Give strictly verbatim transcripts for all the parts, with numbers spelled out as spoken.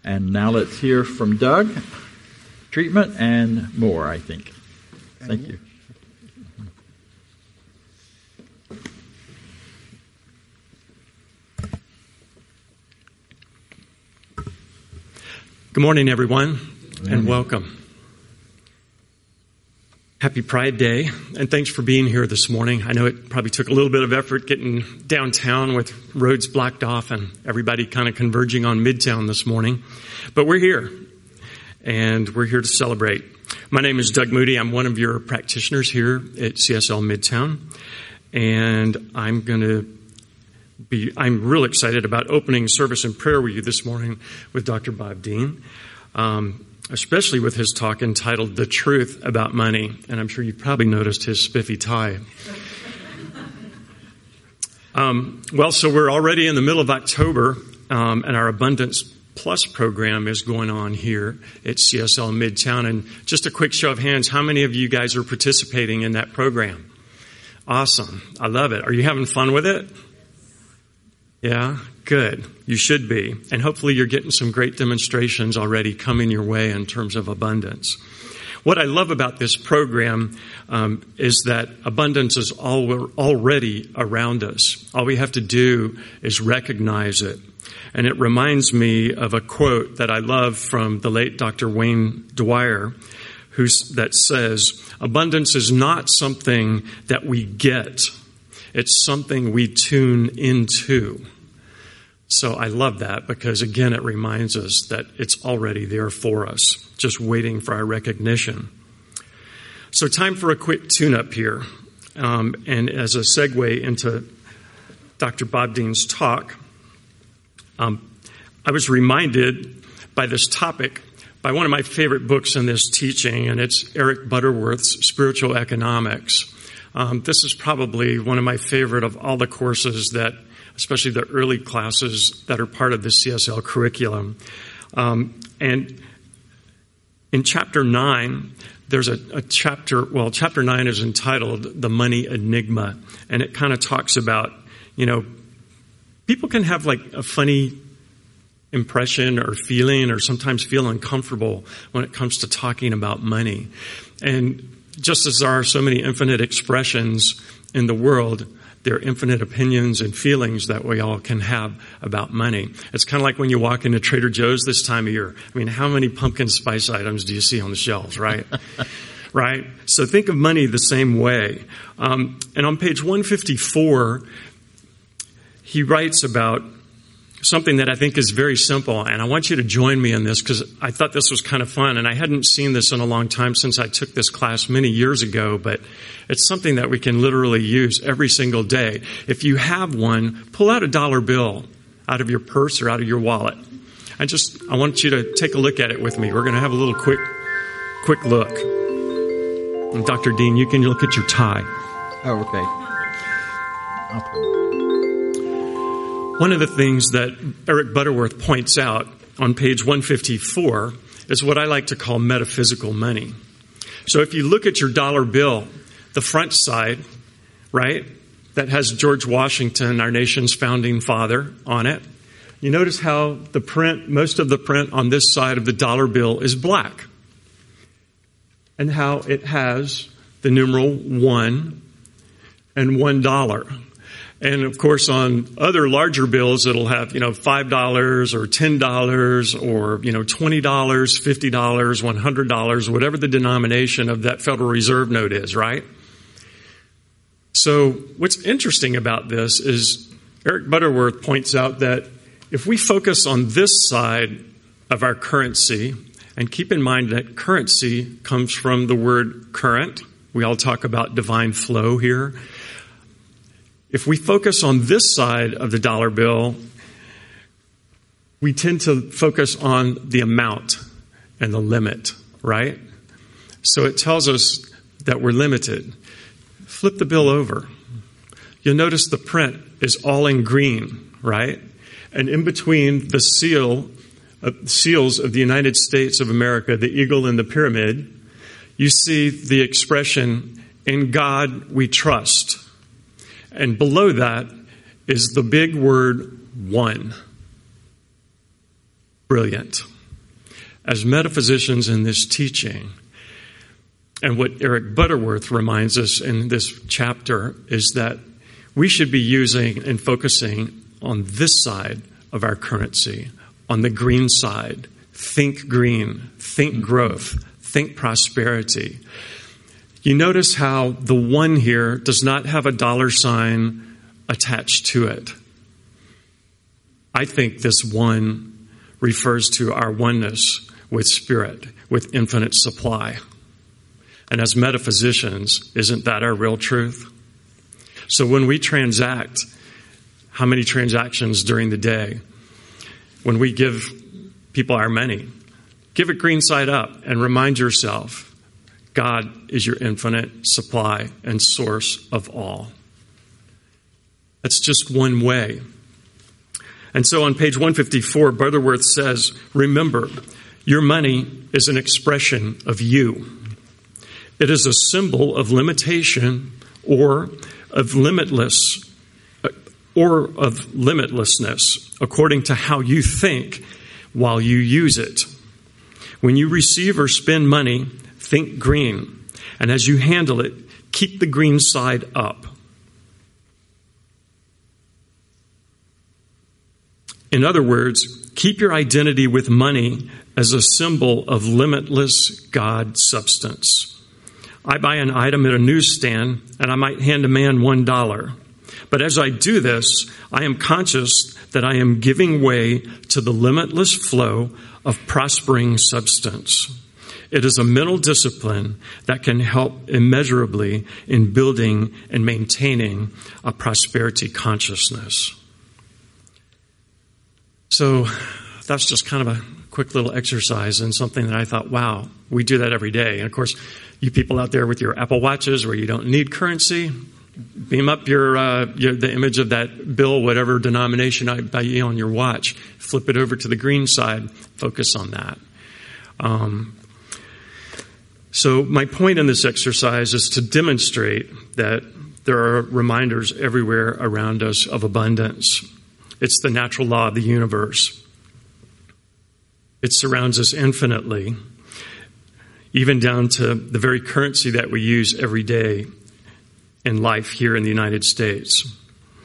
And now let's hear from Doug. Treatment and more, I think. Thank you. Good morning, everyone, and welcome. Happy Pride Day, and thanks for being here this morning. I know it probably took a little bit of effort getting downtown with roads blocked off and everybody kind of converging on Midtown this morning, but we're here, and we're here to celebrate. My name is Doug Moody. I'm one of your practitioners here at C S L Midtown, and I'm going to be, I'm real excited about opening service and prayer with you this morning with Doctor Bob Dean. Um, especially with his talk entitled The Truth About Money. And I'm sure you've probably noticed his spiffy tie. um, well, so we're already in the middle of October, um, and our Abundance Plus program is going on here at C S L Midtown. And just a quick show of hands, how many of you guys are participating in that program? Awesome. I love it. Are you having fun with it? Yeah, good. You should be. And hopefully you're getting some great demonstrations already coming your way in terms of abundance. What I love about this program um, is that abundance is all, already around us. All we have to do is recognize it. And it reminds me of a quote that I love from the late Doctor Wayne Dwyer, who's, that says, abundance is not something that we get. It's something we tune into. So I love that because, again, it reminds us that it's already there for us, just waiting for our recognition. So time for a quick tune-up here. Um, and as a segue into Doctor Bob Dean's talk, um, I was reminded by this topic by one of my favorite books in this teaching, and it's Eric Butterworth's Spiritual Economics. Um, this is probably one of my favorite of all the courses that, especially the early classes that are part of the C S L curriculum. Um, and in chapter nine, there's a, a chapter, well, chapter nine is entitled The Money Enigma. And it kind of talks about, you know, people can have like a funny impression or feeling or sometimes feel uncomfortable when it comes to talking about money. And just as there are so many infinite expressions in the world, there are infinite opinions and feelings that we all can have about money. It's kind of like when you walk into Trader Joe's this time of year. I mean, how many pumpkin spice items do you see on the shelves, right? Right? So think of money the same way. Um, and on page one fifty-four, he writes about something that I think is very simple, and I want you to join me in this because I thought this was kind of fun, and I hadn't seen this in a long time since I took this class many years ago, but it's something that we can literally use every single day. If you have one, pull out a dollar bill out of your purse or out of your wallet. I just, I want you to take a look at it with me. We're going to have a little quick, quick look. And Doctor Dean, you can look at your tie. Oh, okay. Okay. One of the things that Eric Butterworth points out on page one fifty-four is what I like to call metaphysical money. So if you look at your dollar bill, the front side, right, that has George Washington, our nation's founding father, on it, you notice how the print, most of the print on this side of the dollar bill is black. And how it has the numeral one and one dollar. And, of course, on other larger bills, it'll have, you know, five dollars or ten dollars or, you know, twenty dollars, fifty dollars, one hundred dollars, whatever the denomination of that Federal Reserve note is, right? So what's interesting about this is Eric Butterworth points out that if we focus on this side of our currency, and keep in mind that currency comes from the word current. We all talk about divine flow here. If we focus on this side of the dollar bill, we tend to focus on the amount and the limit, right? So it tells us that we're limited. Flip the bill over. You'll notice the print is all in green, right? And in between the seal, uh, seals of the United States of America, the eagle and the pyramid, you see the expression, "In God we trust." And below that is the big word one. brilliant. As metaphysicians in this teaching, and what Eric Butterworth reminds us in this chapter is that we should be using and focusing on this side of our currency, on the green side. Think green, think growth, think prosperity. You notice how the one here does not have a dollar sign attached to it. I think this one refers to our oneness with Spirit, with infinite supply. And as metaphysicians, isn't that our real truth? So when we transact, how many transactions during the day? When we give people our money, give it green side up and remind yourself, God is your infinite supply and source of all. That's just one way. And so on page one fifty-four, Butterworth says, remember, your money is an expression of you. It is a symbol of limitation or of limitless or of limitlessness according to how you think while you use it. When you receive or spend money, think green. And as you handle it, keep the green side up. In other words, keep your identity with money as a symbol of limitless God substance. I buy an item at a newsstand and I might hand a man one dollar. But as I do this, I am conscious that I am giving way to the limitless flow of prospering substance. It is a mental discipline that can help immeasurably in building and maintaining a prosperity consciousness. So that's just kind of a quick little exercise and something that I thought, wow, we do that every day. And of course, you people out there with your Apple Watches where you don't need currency, beam up your, uh, your the image of that bill, whatever denomination I buy you on your watch, flip it over to the green side, focus on that. Um, so my point in this exercise is to demonstrate that there are reminders everywhere around us of abundance. It's the natural law of the universe. It surrounds us infinitely, even down to the very currency that we use every day in life here in the United States.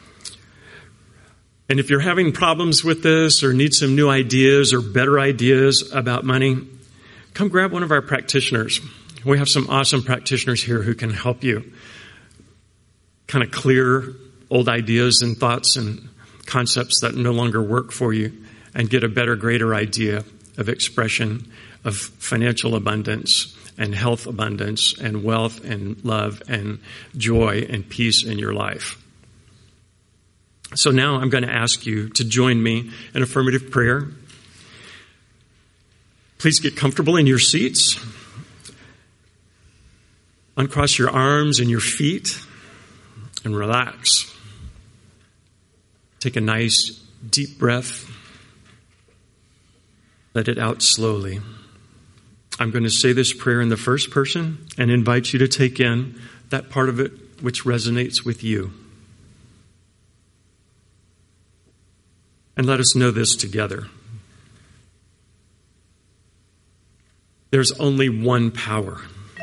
And if you're having problems with this or need some new ideas or better ideas about money, come grab one of our practitioners. We have some awesome practitioners here who can help you kind of clear old ideas and thoughts and concepts that no longer work for you and get a better, greater idea of expression of financial abundance and health abundance and wealth and love and joy and peace in your life. So now I'm going to ask you to join me in affirmative prayer. Please get comfortable in your seats. Uncross your arms and your feet and relax. Take a nice deep breath. Let it out slowly. I'm going to say this prayer in the first person and invite you to take in that part of it which resonates with you. And let us know this together. There's only one power,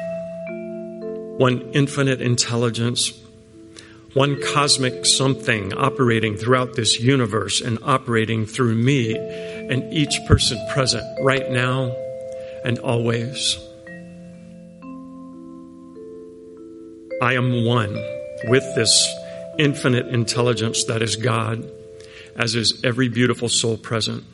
one infinite intelligence, one cosmic something operating throughout this universe and operating through me and each person present right now and always. I am one with this infinite intelligence that is God, as is every beautiful soul present.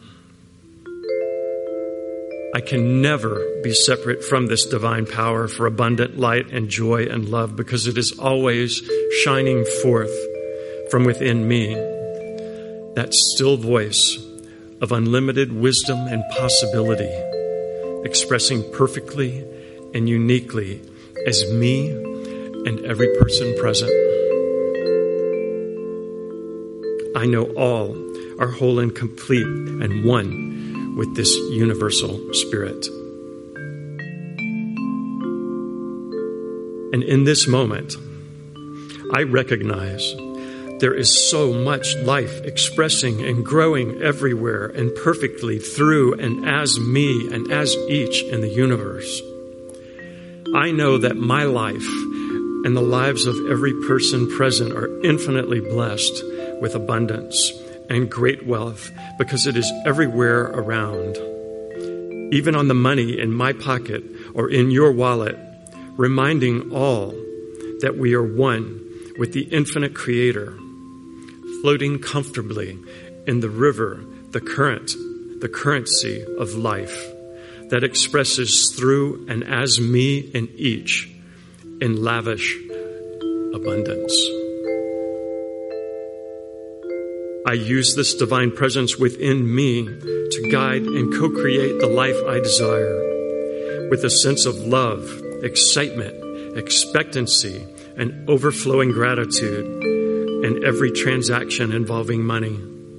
I can never be separate from this divine power for abundant light and joy and love because it is always shining forth from within me, that still voice of unlimited wisdom and possibility, expressing perfectly and uniquely as me and every person present. I know all are whole and complete and one with this universal spirit. And in this moment, I recognize There is so much life expressing and growing everywhere and perfectly through and as me and as each in the universe. I know that my life and the lives of every person present are infinitely blessed with abundance and great wealth because it is everywhere around. Even on the money in my pocket or in your wallet, reminding all that we are one with the infinite Creator, floating comfortably in the river, the current, the currency of life that expresses through and as me and each in lavish abundance. I use this divine presence within me to guide and co-create the life I desire with a sense of love, excitement, expectancy, and overflowing gratitude in every transaction involving money.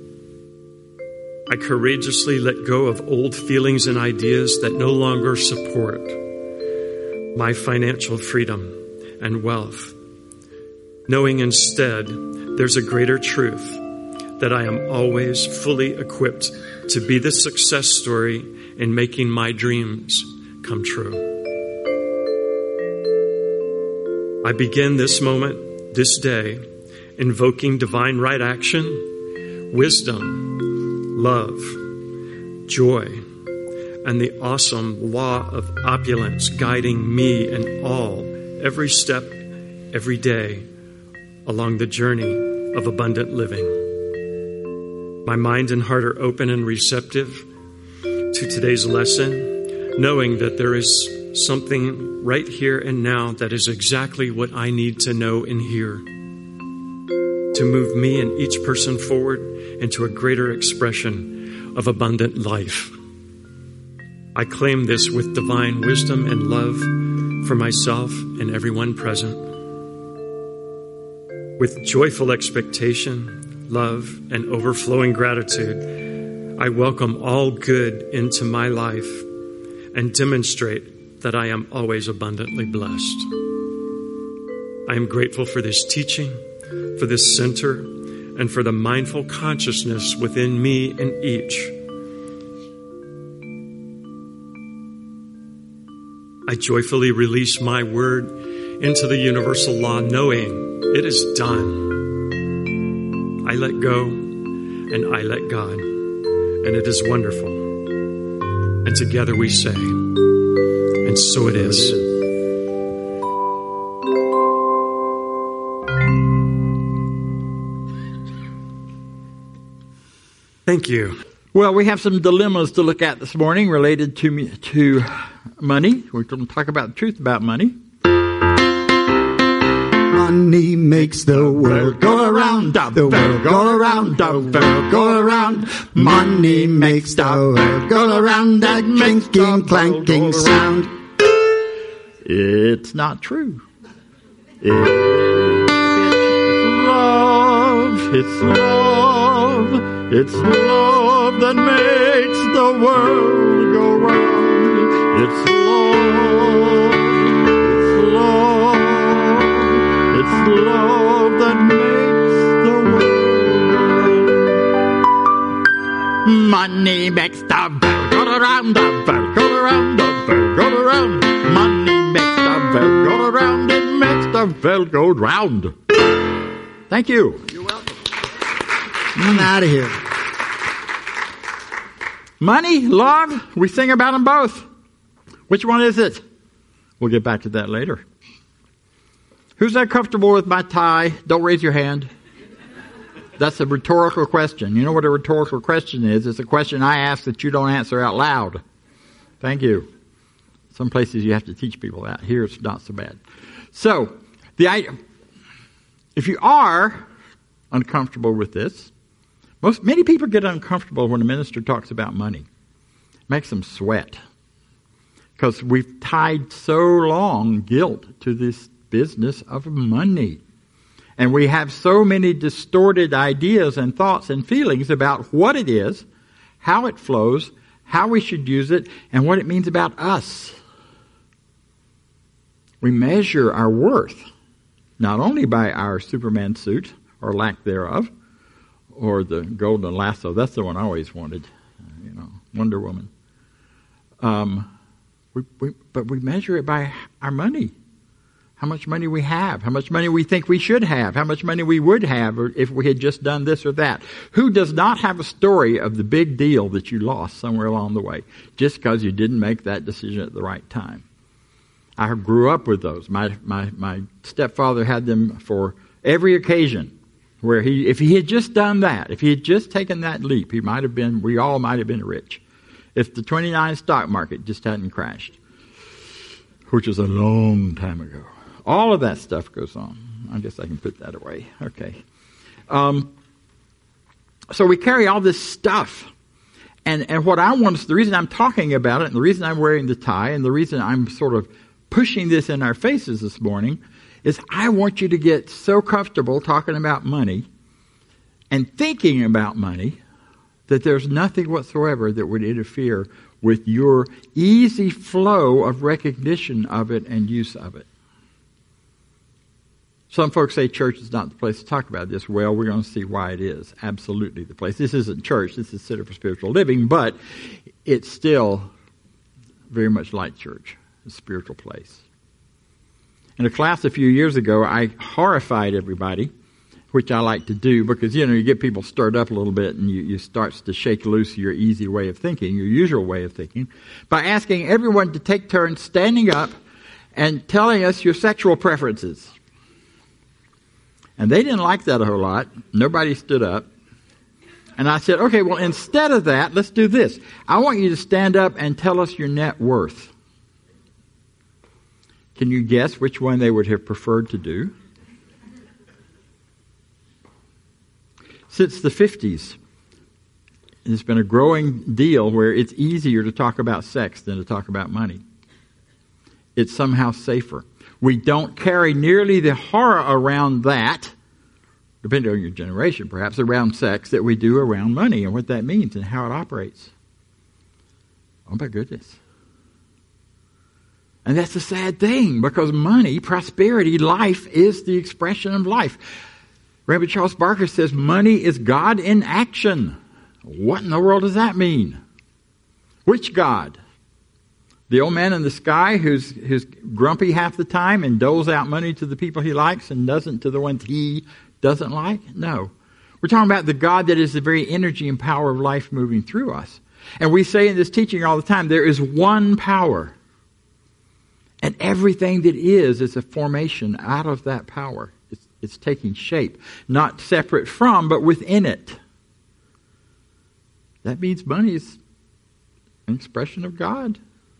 I courageously let go of old feelings and ideas that no longer support my financial freedom and wealth, knowing instead there's a greater truth that I am always fully equipped to be the success story in making my dreams come true. I begin this moment, this day, invoking divine right action, wisdom, love, joy, and the awesome law of opulence guiding me and all, every step, every day, along the journey of abundant living. My mind and heart are open and receptive to today's lesson, knowing that there is something right here and now that is exactly what I need to know and hear to move me and each person forward into a greater expression of abundant life. I claim this with divine wisdom and love for myself and everyone present. With joyful expectation, love, and overflowing gratitude, I welcome all good into my life and demonstrate that I am always abundantly blessed. I am grateful for this teaching, for this center, and for the mindful consciousness within me and each. I joyfully release my word into the universal law, knowing it is done. I let go and I let God, and it is wonderful. And together we say, and so it is. Thank you. Well, we have some dilemmas to look at this morning related to me, to money. We're going to talk about the truth about money. Money makes the world go around, the world go around, the world go around. Money makes the world go around, that clinking, clanking sound. It's not true. It's love, it's love, it's love that makes the world go round. It's love, it's love, it's love that makes the world go round. Money makes the world go around, the world go around, the world go around. Money makes the world go around, it makes the world go round. Thank you. You're welcome. I'm out of here. Money, love, we sing about them both. Which one is it? We'll get back to that later. Who's uncomfortable with my tie? Don't raise your hand. That's a rhetorical question. You know what a rhetorical question is? It's a question I ask that you don't answer out loud. Thank you. Some places you have to teach people that. Here it's not so bad. So, the if you are uncomfortable with this, most many people get uncomfortable when a minister talks about money. It makes them sweat. Because we've tied so long guilt to this business of money. And we have so many distorted ideas and thoughts and feelings about what it is, how it flows, how we should use it, and what it means about us. We measure our worth not only by our Superman suit or lack thereof, or the golden lasso. That's the one I always wanted, uh, you know, Wonder Woman. Um, we, we, but we measure it by our money. How much money we have, how much money we think we should have, how much money we would have if we had just done this or that. Who does not have a story of the big deal that you lost somewhere along the way just because you didn't make that decision at the right time? I grew up with those. My my my stepfather had them for every occasion where he, if he had just done that, if he had just taken that leap, he might have been, we all might have been rich. If the twenty-nine stock market just hadn't crashed, which was a long time ago. All of that stuff goes on. I guess I can put that away. Okay. Um, so we carry all this stuff. And, and what I want, the reason I'm talking about it, and the reason I'm wearing the tie, and the reason I'm sort of pushing this in our faces this morning, is I want you to get so comfortable talking about money and thinking about money that there's nothing whatsoever that would interfere with your easy flow of recognition of it and use of it. Some folks say church is not the place to talk about this. Well, we're going to see why it is. Absolutely the place. This isn't church. This is Center for Spiritual Living, but it's still very much like church, a spiritual place. In a class a few years ago, I horrified everybody, which I like to do because, you know, you get people stirred up a little bit and you, you starts to shake loose your easy way of thinking, your usual way of thinking, by asking everyone to take turns standing up and telling us your sexual preferences. And they didn't like that a whole lot. Nobody stood up. And I said, okay, well, instead of that, let's do this. I want you to stand up and tell us your net worth. Can you guess which one they would have preferred to do? Since the fifties, it's been a growing deal where it's easier to talk about sex than to talk about money. It's somehow safer. We don't carry nearly the horror around that, depending on your generation perhaps, around sex that we do around money and what that means and how it operates. Oh my goodness. And that's a sad thing because money, prosperity, life is the expression of life. Rabbi Charles Barker says money is God in action. What in the world does that mean? Which God? The old man in the sky who's, who's grumpy half the time and doles out money to the people he likes and doesn't to the ones he doesn't like? No. We're talking about the God that is the very energy and power of life moving through us. And we say in this teaching all the time, there is one power. And everything that is is a formation out of that power. It's, it's taking shape. Not separate from, but within it. That means money is an expression of God.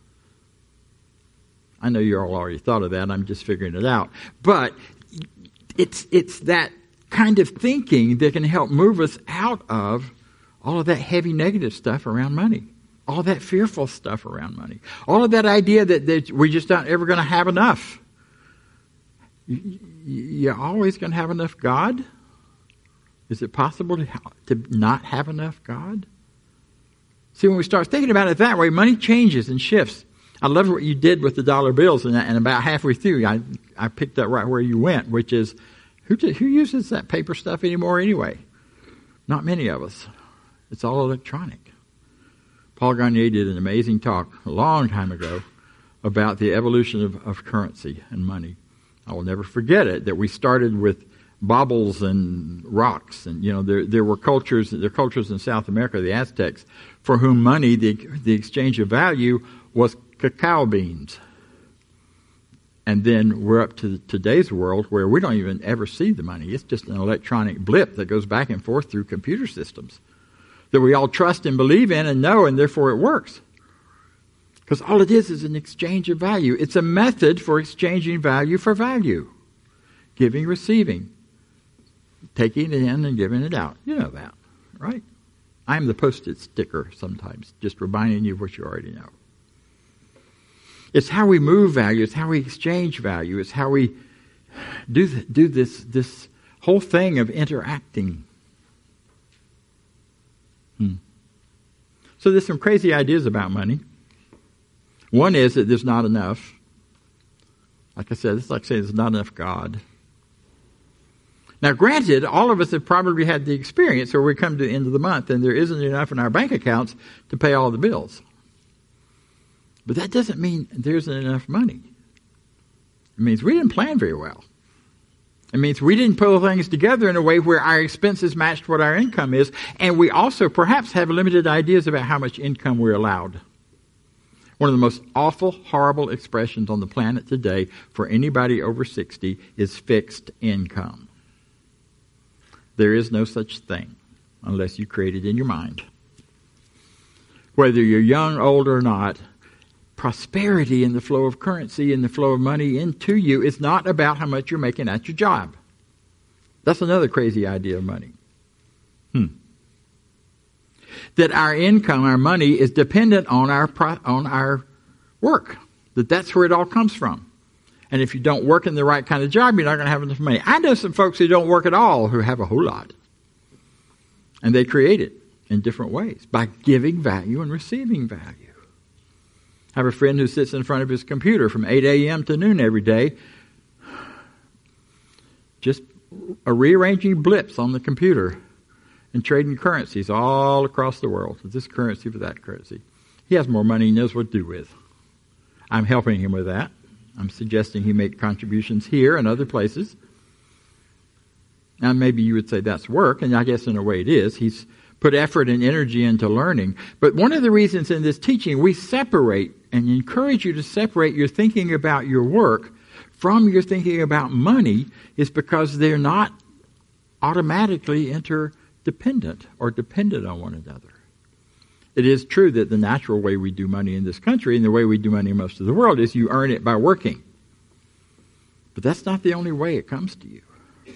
I know you all already thought of that. I'm just figuring it out. But it's it's that kind of thinking that can help move us out of all of that heavy negative stuff around money. All that fearful stuff around money. All of that idea that, that we're just not ever going to have enough. You, you're always going to have enough God? Is it possible to, to not have enough God? See, when we start thinking about it that way, money changes and shifts. I love what you did with the dollar bills, and, and about halfway through, I, I picked up right where you went, which is, who, did, who uses that paper stuff anymore anyway? Not many of us. It's all electronic. Paul Garnier did an amazing talk a long time ago about the evolution of, of currency and money. I will never forget it, that we started with baubles and rocks. And, you know, there there were cultures, there were cultures in South America, the Aztecs, for whom money, the, the exchange of value, was cacao beans. And then we're up to today's world where we don't even ever see the money. It's just an electronic blip that goes back and forth through computer systems that we all trust and believe in and know, and therefore it works. Because all it is is an exchange of value. It's a method for exchanging value for value. Giving, receiving. Taking it in and giving it out. You know that, right? I'm the post-it sticker sometimes, just reminding you of what you already know. It's how we move value. It's how we exchange value. It's how we do th- do this this whole thing of interacting. Hmm. So there's some crazy ideas about money. One is that there's not enough. Like I said, it's like saying there's not enough God. Now, granted, all of us have probably had the experience where we come to the end of the month and there isn't enough in our bank accounts to pay all the bills. But that doesn't mean there isn't enough money. It means we didn't plan very well. It means we didn't pull things together in a way where our expenses matched what our income is, and we also perhaps have limited ideas about how much income we're allowed. One of the most awful, horrible expressions on the planet today for anybody over sixty is fixed income. There is no such thing unless you create it in your mind. Whether you're young, old, or not, prosperity in the flow of currency and the flow of money into you is not about how much you're making at your job. That's another crazy idea of money. Hmm. That our income, our money, is dependent on our on our work. That that's where it all comes from. And if you don't work in the right kind of job, you're not going to have enough money. I know some folks who don't work at all who have a whole lot. And they create it in different ways by giving value and receiving value. I have a friend who sits in front of his computer from eight a.m. to noon every day, just rearranging blips on the computer and trading currencies all across the world. This currency for that currency. He has more money he knows what to do with. I'm helping him with that. I'm suggesting he make contributions here and other places. Now, maybe you would say that's work, and I guess in a way it is. He's put effort and energy into learning. But one of the reasons in this teaching we separate and encourage you to separate your thinking about your work from your thinking about money is because they're not automatically interdependent or dependent on one another. It is true that the natural way we do money in this country and the way we do money in most of the world is you earn it by working. But that's not the only way it comes to you.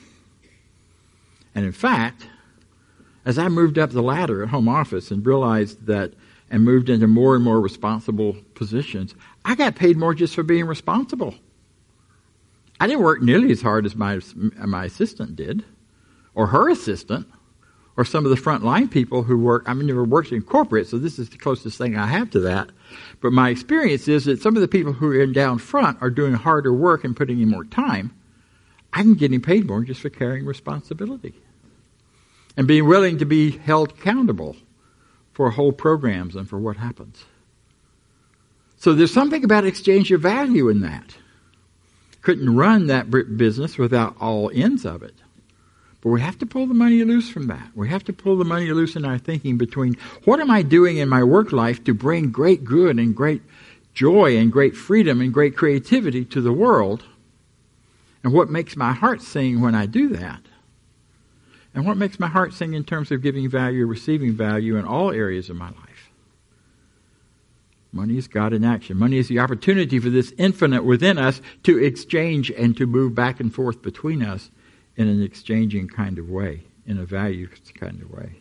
And in fact, as I moved up the ladder at home office and realized that and moved into more and more responsible positions, I got paid more just for being responsible. I didn't work nearly as hard as my my assistant did, or her assistant, or some of the frontline people who work. I've never worked in corporate, so this is the closest thing I have to that. But my experience is that some of the people who are in down front are doing harder work and putting in more time. I'm getting paid more just for carrying responsibility and being willing to be held accountable for whole programs and for what happens. So there's something about exchange of value in that. Couldn't run that business without all ends of it. But we have to pull the money loose from that. We have to pull the money loose in our thinking between what am I doing in my work life to bring great good and great joy and great freedom and great creativity to the world, and what makes my heart sing when I do that, and what makes my heart sing in terms of giving value, receiving value in all areas of my life. Money is God in action. Money is the opportunity for this infinite within us to exchange and to move back and forth between us in an exchanging kind of way, in a value kind of way.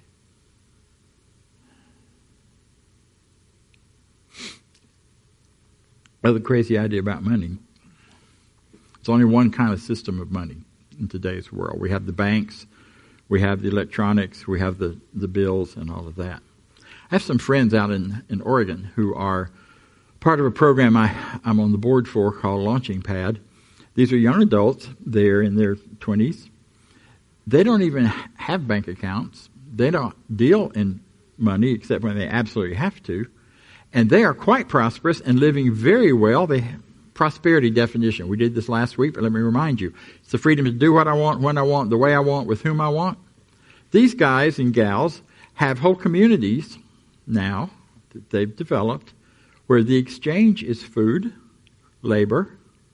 Another crazy idea about money. It's only one kind of system of money in today's world. We have the banks, we have the electronics, we have the, the bills and all of that. I have some friends out in, in Oregon who are part of a program I, I'm on the board for called Launching Pad. These are young adults. They're in their twenties. They don't even have bank accounts. They don't deal in money except when they absolutely have to. And they are quite prosperous and living very well. They prosperity definition. We did this last week, but let me remind you. It's the freedom to do what I want, when I want, the way I want, with whom I want. These guys and gals have whole communities now that they've developed where the exchange is food, labor,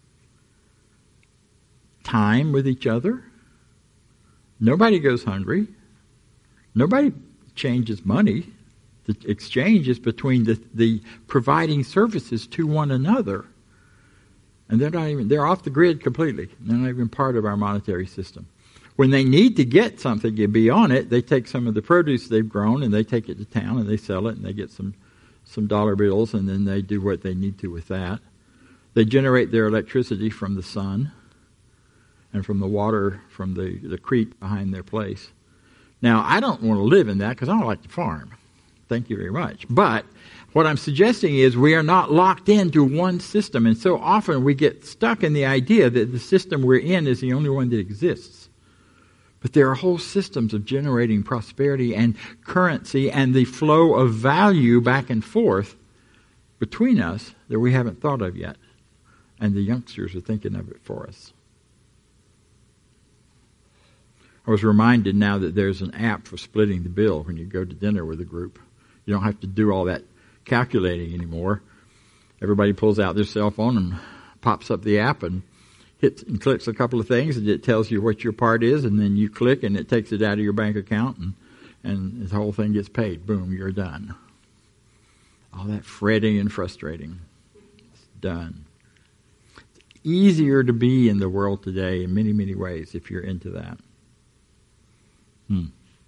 time with each other. Nobody goes hungry. Nobody changes money. The exchange is between the, the providing services to one another. And they're not even, they're off the grid completely. They're not even part of our monetary system. When they need to get something to be on it, they take some of the produce they've grown and they take it to town and they sell it and they get some, some dollar bills and then they do what they need to with that. They generate their electricity from the sun and from the water from the, the creek behind their place. Now, I don't want to live in that because I don't like to farm. Thank you very much. But what I'm suggesting is we are not locked into one system, and so often we get stuck in the idea that the system we're in is the only one that exists. But there are whole systems of generating prosperity and currency and the flow of value back and forth between us that we haven't thought of yet. And the youngsters are thinking of it for us. I was reminded now that there's an app for splitting the bill when you go to dinner with a group. You don't have to do all that calculating anymore. Everybody pulls out their cell phone and pops up the app and hits and clicks a couple of things, and it tells you what your part is, and then you click and it takes it out of your bank account, and, and the whole thing gets paid. Boom, you're done. All that fretting and frustrating, it's done. It's easier to be in the world today in many, many ways if you're into that. Hmm.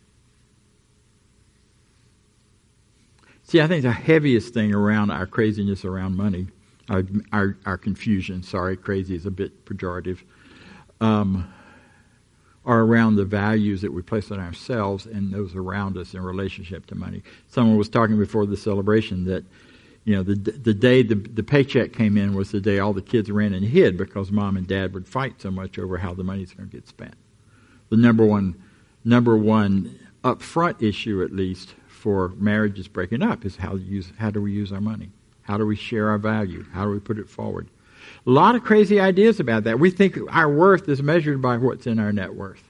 See, I think the heaviest thing around our craziness around money, our our, our confusion, sorry, crazy is a bit pejorative, um, are around the values that we place on ourselves and those around us in relationship to money. Someone was talking before the celebration that, you know, the the day the, the paycheck came in was the day all the kids ran and hid because mom and dad would fight so much over how the money's going to get spent. The number one number one upfront issue, at least, for marriages breaking up is how, use, how do we use our money? How do we share our value? How do we put it forward? A lot of crazy ideas about that. We think our worth is measured by what's in our net worth.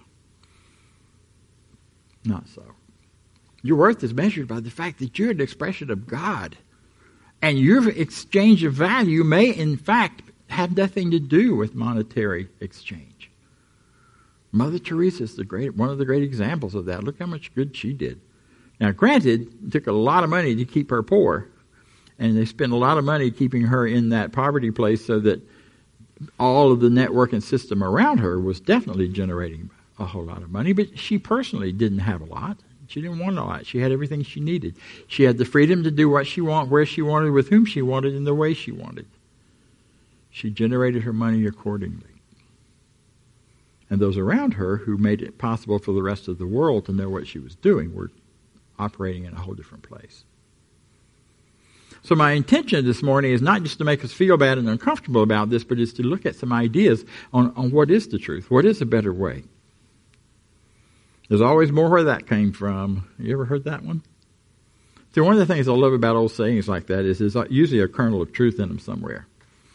Not so. Your worth is measured by the fact that you're an expression of God. And your exchange of value may, in fact, have nothing to do with monetary exchange. Mother Teresa is the great, one of the great examples of that. Look how much good she did. Now, granted, it took a lot of money to keep her poor, and they spent a lot of money keeping her in that poverty place so that all of the network and system around her was definitely generating a whole lot of money, but she personally didn't have a lot. She didn't want a lot. She had everything she needed. She had the freedom to do what she wanted, where she wanted, with whom she wanted, in the way she wanted. She generated her money accordingly. And those around her who made it possible for the rest of the world to know what she was doing were operating in a whole different place. So my intention this morning is not just to make us feel bad and uncomfortable about this, but is to look at some ideas on, on what is the truth, what is a better way. There's always more where that came from. You ever heard that one? See, one of the things I love about old sayings like that is there's usually a kernel of truth in them somewhere.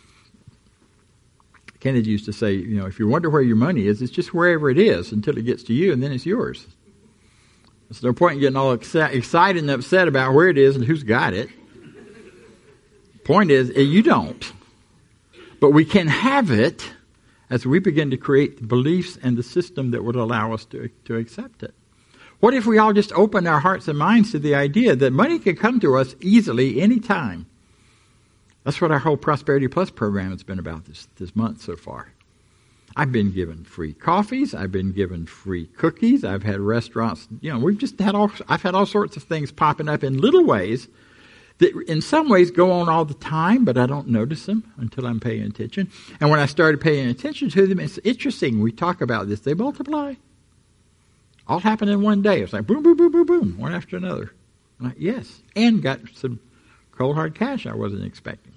Kennedy used to say, you know, if you wonder where your money is, it's just wherever it is until it gets to you, and then it's yours. There's no point in getting all excited and upset about where it is and who's got it. Point is, you don't. But we can have it as we begin to create the beliefs and the system that would allow us to, to accept it. What if we all just opened our hearts and minds to the idea that money can come to us easily anytime? That's what our whole Prosperity Plus program has been about this, this month so far. I've been given free coffees. I've been given free cookies. I've had restaurants. You know, we've just had all, I've had all sorts of things popping up in little ways that in some ways go on all the time, but I don't notice them until I'm paying attention. And when I started paying attention to them, it's interesting. We talk about this. They multiply. All happened in one day. It's like boom, boom, boom, boom, boom, one after another. I'm like, yes. And got some cold hard cash I wasn't expecting.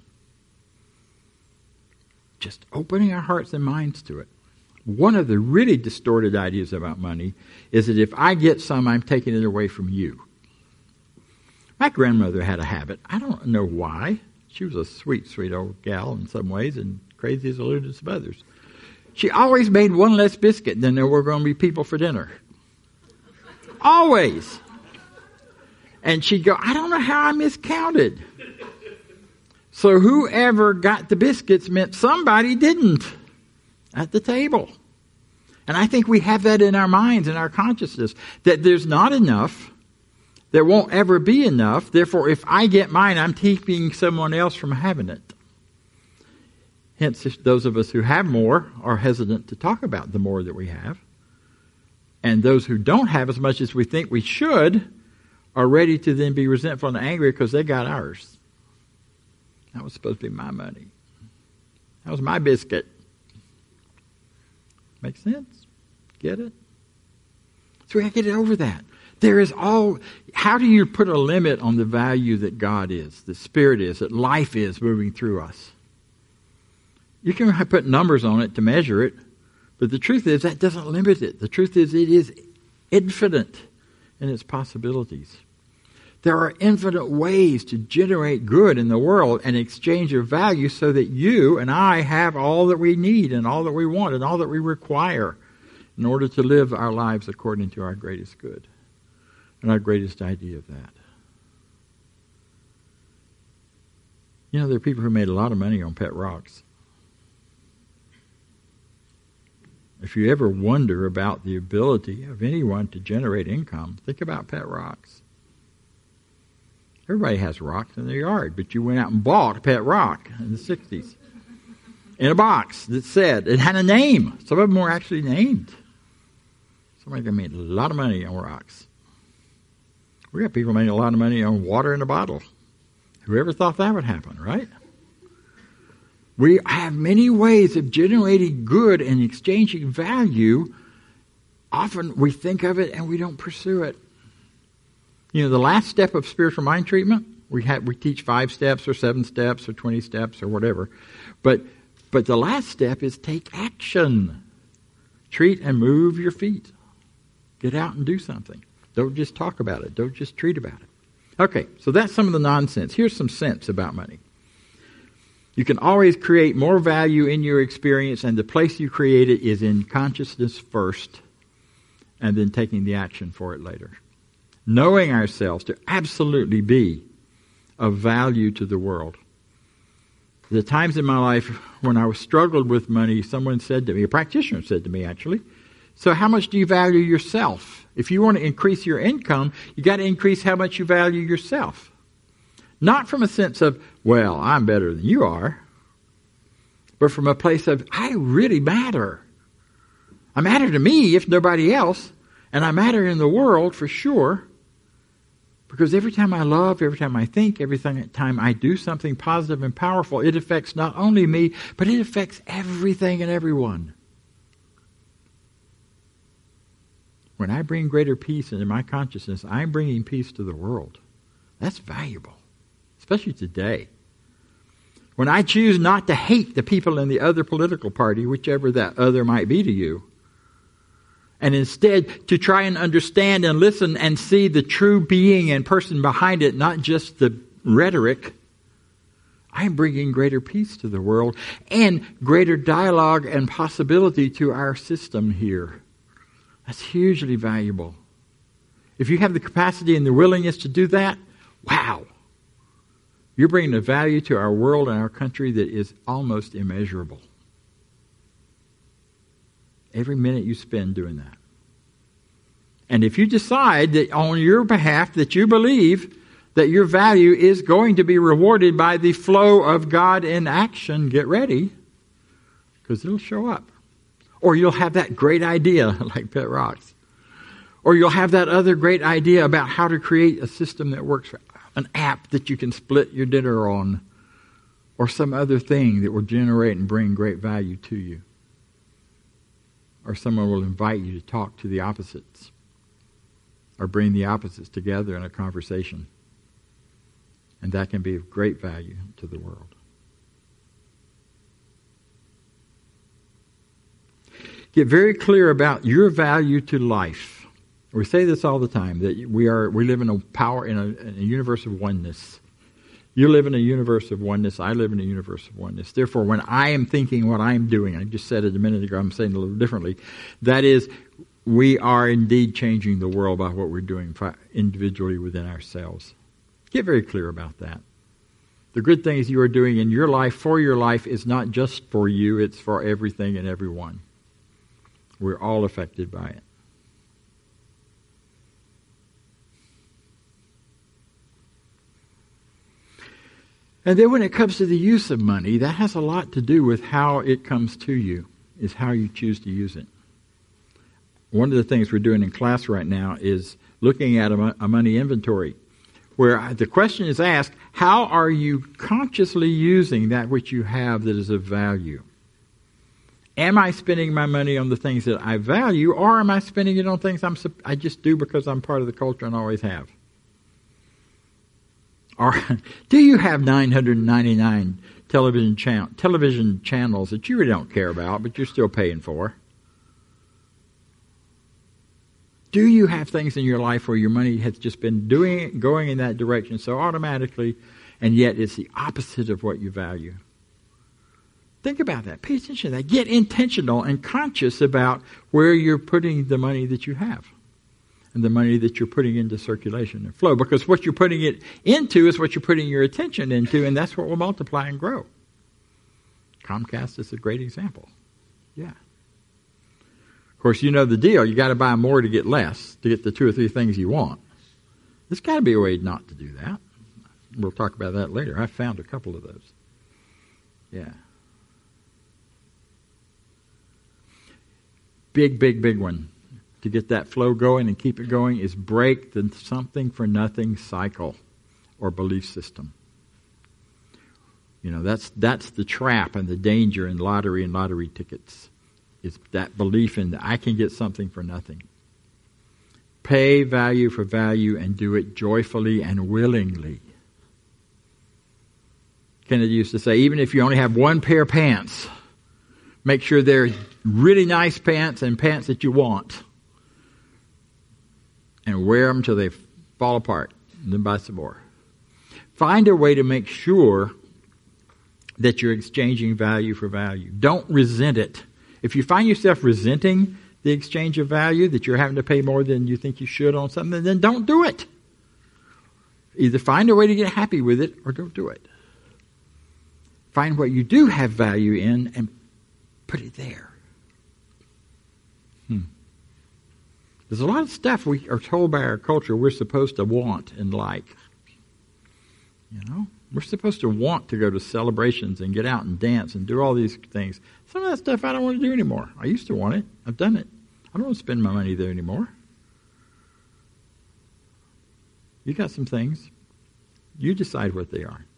Just opening our hearts and minds to it. One of the really distorted ideas about money is that if I get some, I'm taking it away from you. My grandmother had a habit. I don't know why. She was a sweet, sweet old gal in some ways and crazy as alluded to others. She always made one less biscuit than there were going to be people for dinner. Always. And she'd go, I don't know how I miscounted. So whoever got the biscuits meant somebody didn't at the table. And I think we have that in our minds, in our consciousness, that there's not enough, there won't ever be enough. Therefore, if I get mine, I'm keeping someone else from having it. Hence, those of us who have more are hesitant to talk about the more that we have. And those who don't have as much as we think we should are ready to then be resentful and angry because they got ours. That was supposed to be my money. That was my biscuit. Make sense? Get it? So we got to get over that. There is all, how do you put a limit on the value that God is, that Spirit is, that life is moving through us? You can put numbers on it to measure it, But the truth is that doesn't limit it. The truth is it is infinite in its possibilities. There are infinite ways to generate good in the world and exchange of value so that you and I have all that we need and all that we want and all that we require in order to live our lives according to our greatest good and our greatest idea of that. You know, there are people who made a lot of money on pet rocks. If you ever wonder about the ability of anyone to generate income, think about pet rocks. Everybody has rocks in their yard, but you went out and bought a pet rock in the sixties in a box that said, it had a name. Some of them were actually named. Somebody made a lot of money on rocks. We got people making a lot of money on water in a bottle. Whoever thought that would happen, right? We have many ways of generating good and exchanging value. Often we think of it and we don't pursue it. You know, the last step of spiritual mind treatment, we have, we teach five steps or seven steps or twenty steps or whatever. But but the last step is take action. Treat and move your feet. Get out and do something. Don't just talk about it. Don't just treat about it. Okay, so that's some of the nonsense. Here's some sense about money. You can always create more value in your experience, and the place you create it is in consciousness first, and then taking the action for it later. Knowing ourselves to absolutely be of value to the world. The times in my life when I was struggled with money, someone said to me, a practitioner said to me actually, so how much do you value yourself? If you want to increase your income, you got to increase how much you value yourself. Not from a sense of, well, I'm better than you are, but from a place of, I really matter. I matter to me if nobody else, and I matter in the world for sure. Because every time I love, every time I think, every time I do something positive and powerful, it affects not only me, but it affects everything and everyone. When I bring greater peace into my consciousness, I'm bringing peace to the world. That's valuable, especially today. When I choose not to hate the people in the other political party, whichever that other might be to you, and instead to try and understand and listen and see the true being and person behind it, not just the rhetoric, I'm bringing greater peace to the world and greater dialogue and possibility to our system here. That's hugely valuable. If you have the capacity and the willingness to do that, wow, you're bringing a value to our world and our country that is almost immeasurable. Every minute you spend doing that. And if you decide that on your behalf that you believe that your value is going to be rewarded by the flow of God in action, get ready, because it'll show up. Or you'll have that great idea like Pet Rocks. Or you'll have that other great idea about how to create a system that works, an app that you can split your dinner on, or some other thing that will generate and bring great value to you. Or someone will invite you to talk to the opposites, or bring the opposites together in a conversation. And that can be of great value to the world. Get very clear about your value to life. We say this all the time, that we are we live in a power in a, in a universe of oneness. You live in a universe of oneness. I live in a universe of oneness. Therefore, when I am thinking what I'm doing, I just said it a minute ago, I'm saying it a little differently, that is, we are indeed changing the world by what we're doing individually within ourselves. Get very clear about that. The good things you are doing in your life, for your life, is not just for you, it's for everything and everyone. We're all affected by it. And then when it comes to the use of money, that has a lot to do with how it comes to you, is how you choose to use it. One of the things we're doing in class right now is looking at a, a money inventory, where the question is asked, how are you consciously using that which you have that is of value? Am I spending my money on the things that I value, or am I spending it on things I'm, I just do because I'm part of the culture and always have? Or do you have nine hundred ninety-nine television, cha- television channels that you really don't care about, but you're still paying for? Do you have things in your life where your money has just been doing going in that direction so automatically, and yet it's the opposite of what you value? Think about that. Pay attention to that. Get intentional and conscious about where you're putting the money that you have and the money that you're putting into circulation and flow. Because what you're putting it into is what you're putting your attention into, and that's what will multiply and grow. Comcast is a great example. Yeah. Of course, you know the deal. You got to buy more to get less, to get the two or three things you want. There's got to be a way not to do that. We'll talk about that later. I found a couple of those. Yeah. Big, big, big one to get that flow going and keep it going is break the something for nothing cycle or belief system. You know, that's that's the trap and the danger in lottery and lottery tickets. Is that belief in that I can get something for nothing. Pay value for value and do it joyfully and willingly. Kennedy used to say, even if you only have one pair of pants, make sure they're really nice pants and pants that you want. And wear them till they fall apart. And then buy some more. Find a way to make sure that you're exchanging value for value. Don't resent it. If you find yourself resenting the exchange of value, that you're having to pay more than you think you should on something, then don't do it. Either find a way to get happy with it or don't do it. Find what you do have value in and put it there. Hmm. There's a lot of stuff we are told by our culture we're supposed to want and like. You know? We're supposed to want to go to celebrations and get out and dance and do all these things. Some of that stuff I don't want to do anymore. I used to want it. I've done it. I don't want to spend my money there anymore. You got some things. You decide what they are.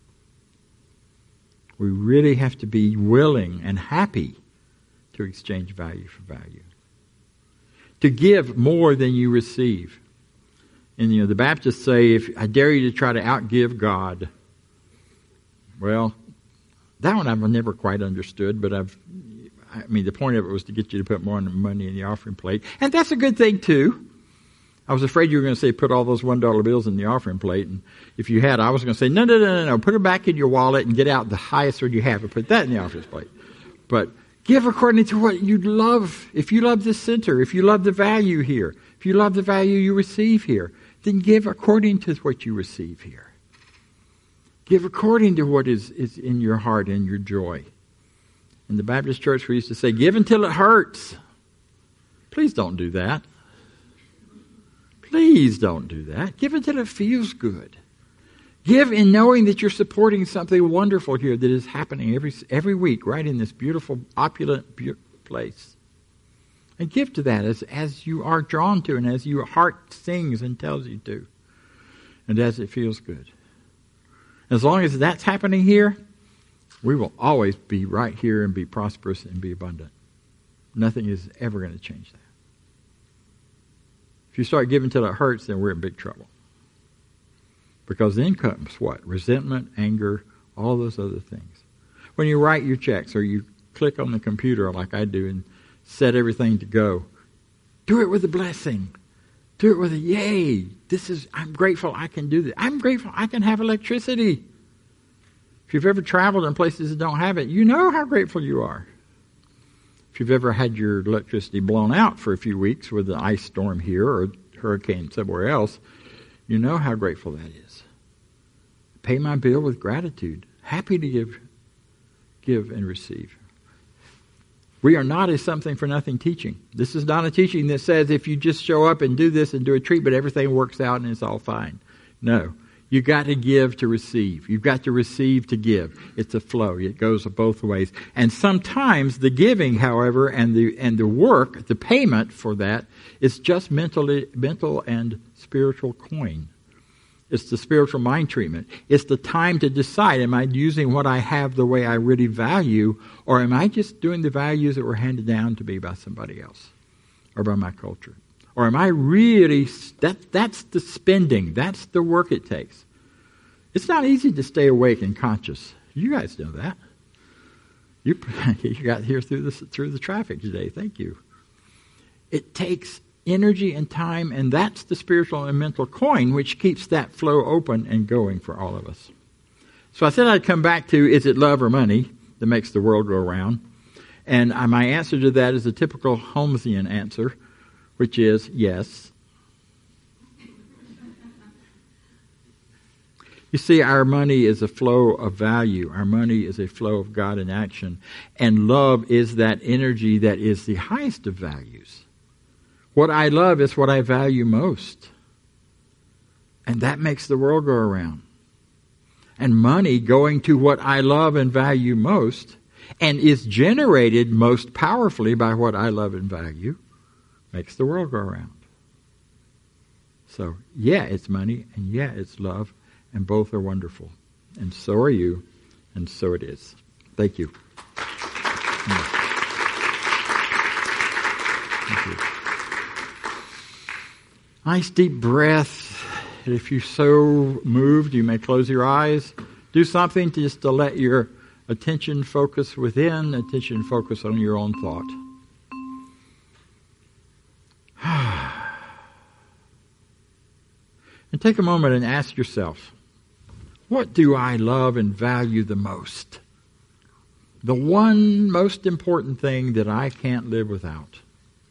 We really have to be willing and happy to exchange value for value. To give more than you receive. And, you know, the Baptists say, if I dare you to try to outgive God. Well, that one I've never quite understood, but I've, I mean, the point of it was to get you to put more money in the offering plate. And that's a good thing, too. I was afraid you were going to say, put all those one dollar bills in the offering plate. And if you had, I was going to say, no, no, no, no, no, put them back in your wallet and get out the highest one you have and put that in the offering plate. But give according to what you love. If you love this center, if you love the value here, if you love the value you receive here, then give according to what you receive here. Give according to what is, is in your heart and your joy. In the Baptist church, we used to say, give until it hurts. Please don't do that. Please don't do that. Give until it feels good. Give in knowing that you're supporting something wonderful here that is happening every every week, right in this beautiful, opulent be- place. And give to that as, as you are drawn to and as your heart sings and tells you to. And as it feels good. As long as that's happening here, we will always be right here and be prosperous and be abundant. Nothing is ever going to change that. If you start giving till it hurts, then we're in big trouble. Because then comes what? Resentment, anger, all those other things. When you write your checks or you click on the computer like I do and set everything to go, do it with a blessing. Do it with a yay. This is, I'm grateful I can do this. I'm grateful I can have electricity. If you've ever traveled in places that don't have it, you know how grateful you are. If you've ever had your electricity blown out for a few weeks with an ice storm here or a hurricane somewhere else, you know how grateful that is. Pay my bill with gratitude. Happy to give, give and receive. We are not a something for nothing teaching. This is not a teaching that says if you just show up and do this and do a treatment, everything works out and it's all fine. No. You got to give to receive. You've got to receive to give. It's a flow. It goes both ways. And sometimes the giving, however, and the and the work, the payment for that, is just mentally, mental and spiritual coin. It's the spiritual mind treatment. It's the time to decide, am I using what I have the way I really value, or am I just doing the values that were handed down to me by somebody else or by my culture? Or am I really, that, that's the spending, that's the work it takes. It's not easy to stay awake and conscious. You guys know that. You, you got here through the, through the traffic today, thank you. It takes energy and time, and that's the spiritual and mental coin which keeps that flow open and going for all of us. So I said I'd come back to, is it love or money that makes the world go around? And my answer to that is a typical Holmesian answer, which is yes. You see, our money is a flow of value. Our money is a flow of God in action. And love is that energy that is the highest of values. What I love is what I value most. And that makes the world go around. And money going to what I love and value most and is generated most powerfully by what I love and value makes the world go around. So, yeah, it's money, and yeah, it's love. And both are wonderful. And so are you, and so it is. Thank you. Thank you. Nice deep breath. If you're so moved, you may close your eyes. Do something to just to let your attention focus within, attention focus on your own thought. And take a moment and ask yourself, what do I love and value the most? The one most important thing that I can't live without.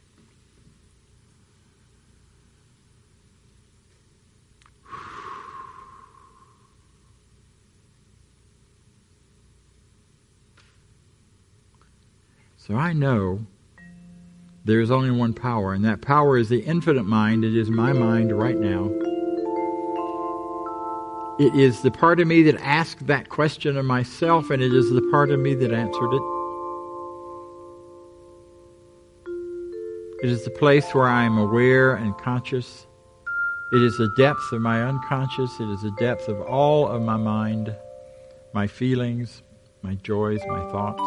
So I know there is only one power, and that power is the infinite mind. It is my mind right now. It is the part of me that asked that question of myself, and it is the part of me that answered it. It is the place where I am aware and conscious. It is the depth of my unconscious. It is the depth of all of my mind, my feelings, my joys, my thoughts.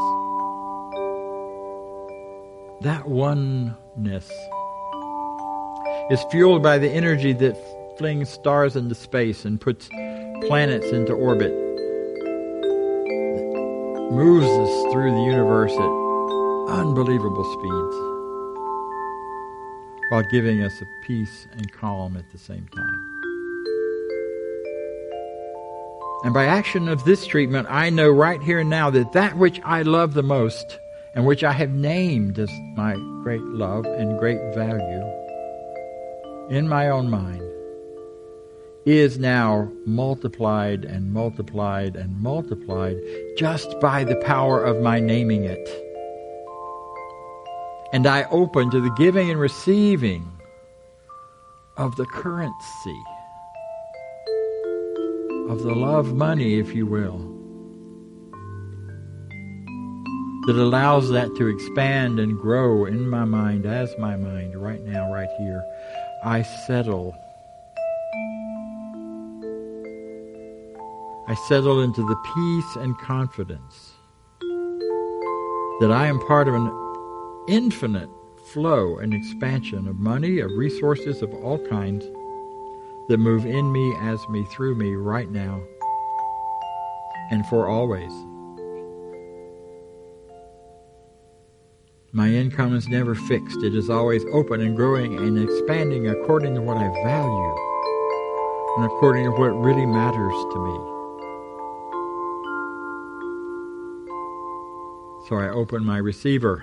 That oneness is fueled by the energy that flings stars into space and puts planets into orbit, moves us through the universe at unbelievable speeds, while giving us a peace and calm at the same time. And by action of this treatment, I know right here and now that that which I love the most, and which I have named as my great love and great value in my own mind, is now multiplied and multiplied and multiplied just by the power of my naming it. And I open to the giving and receiving of the currency, of the love money, if you will, that allows that to expand and grow in my mind, as my mind, right now, right here. I settle. I settle into the peace and confidence that I am part of an infinite flow and expansion of money, of resources of all kinds that move in me, as me, through me, right now, and for always. My income is never fixed. It is always open and growing and expanding according to what I value and according to what really matters to me. So I open my receiver.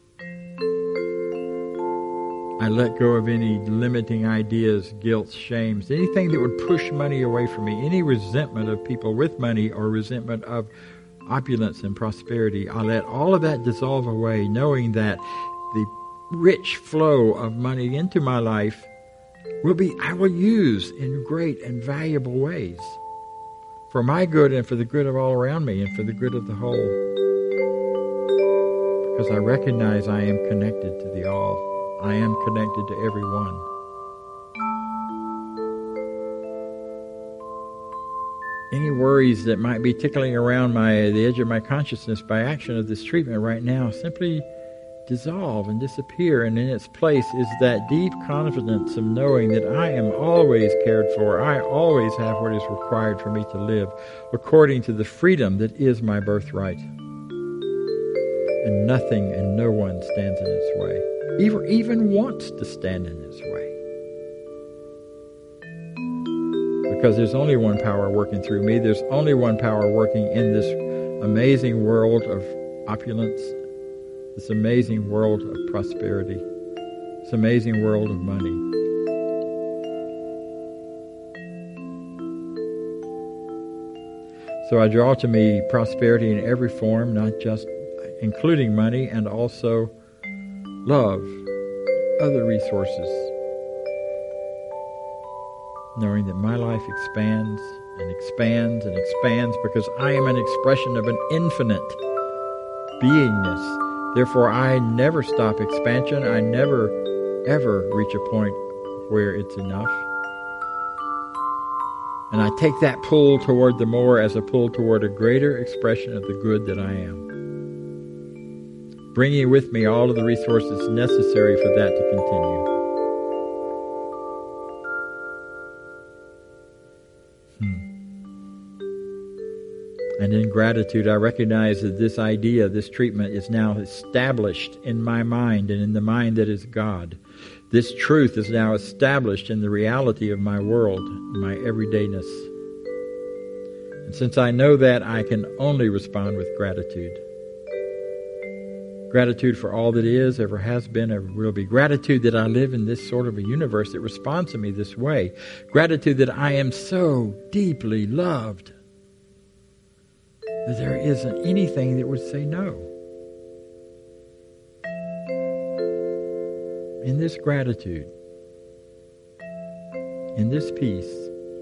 I let go of any limiting ideas, guilt, shames, anything that would push money away from me, any resentment of people with money or resentment of opulence and prosperity. I let all of that dissolve away, knowing that the rich flow of money into my life will be, I will use in great and valuable ways for my good and for the good of all around me and for the good of the whole. Because I recognize I am connected to the all. I am connected to everyone. Any worries that might be tickling around my the edge of my consciousness by action of this treatment right now simply dissolve and disappear, and in its place is that deep confidence of knowing that I am always cared for. I always have what is required for me to live according to the freedom that is my birthright. and nothing and no one stands in its way, even, even wants to stand in its way. Because there's only one power working through me. There's only one power working in this amazing world of opulence, this amazing world of prosperity, this amazing world of money. So I draw to me prosperity in every form, not just including money, and also love, other resources, knowing that my life expands and expands and expands because I am an expression of an infinite beingness. Therefore, I never stop expansion. I never, ever reach a point where it's enough. And I take that pull toward the more as a pull toward a greater expression of the good that I am, bringing with me all of the resources necessary for that to continue. And in gratitude, I recognize that this idea, this treatment, is now established in my mind and in the mind that is God. This truth is now established in the reality of my world, my everydayness. And since I know that, I can only respond with gratitude. Gratitude for all that is, ever has been, ever will be. Gratitude that I live in this sort of a universe that responds to me this way. Gratitude that I am so deeply loved that there isn't anything that would say no. In this gratitude, in this peace,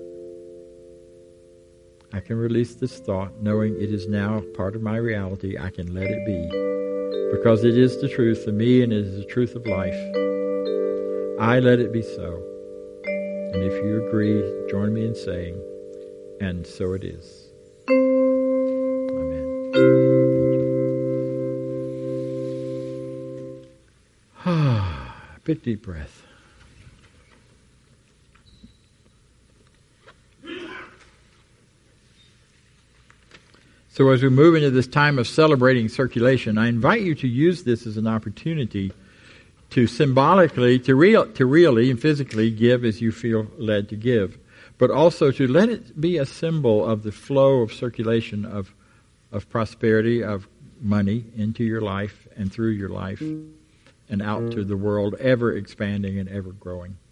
I can release this thought, knowing it is now part of my reality. I can let it be, because it is the truth of me and it is the truth of life. I let it be so. And if you agree, join me in saying, and so it is. Big deep breath. So as we move into this time of celebrating circulation, I invite you to use this as an opportunity to symbolically, to, real, to really and physically give as you feel led to give, but also to let it be a symbol of the flow of circulation of, of prosperity, of money into your life and through your life and out to the world, ever expanding and ever growing.